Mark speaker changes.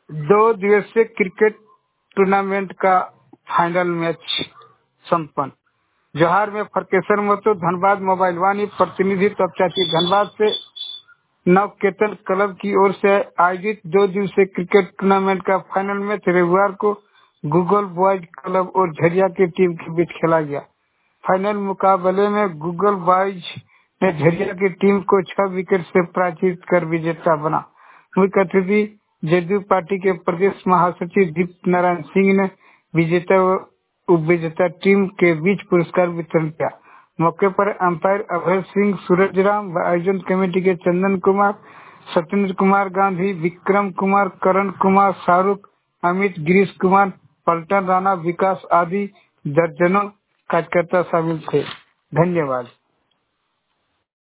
Speaker 1: 2 दिवसीय cricket tournament का final match संपन्न। जोहार में फरकेश्वर महतो धनबाद मोबाइल वानी प्रतिनिधि तबचाची धनबाद से नवकेतन क्लब की ओर से आयोजित 2 दिवसीय क्रिकेट टूर्नामेंट का फाइनल मैच रविवार को गूगल बॉयज क्लब और झरिया की टीम के बीच खेला गया। फाइनल मुकाबले में गूगल बॉयज ने झरिया की टीम को 6 विकेट से पराजित कर विजेता बना। मुख्य अतिथि जदयू पार्टी के प्रदेश महासचिव दीप नारायण सिंह ने विजेता व उपविजेता टीम के बीच पुरस्कार वितरण किया। मौके पर अंपायर अभय सिंह, सूरज राम व आयोजन कमेटी के चंदन कुमार, सत्येंद्र कुमार गांधी, विक्रम कुमार, करण कुमार, शाहरुख, अमित, गिरीश कुमार, पलटन राणा, विकास आदि दर्जनों कार्यकर्ता शामिल थे। धन्यवाद।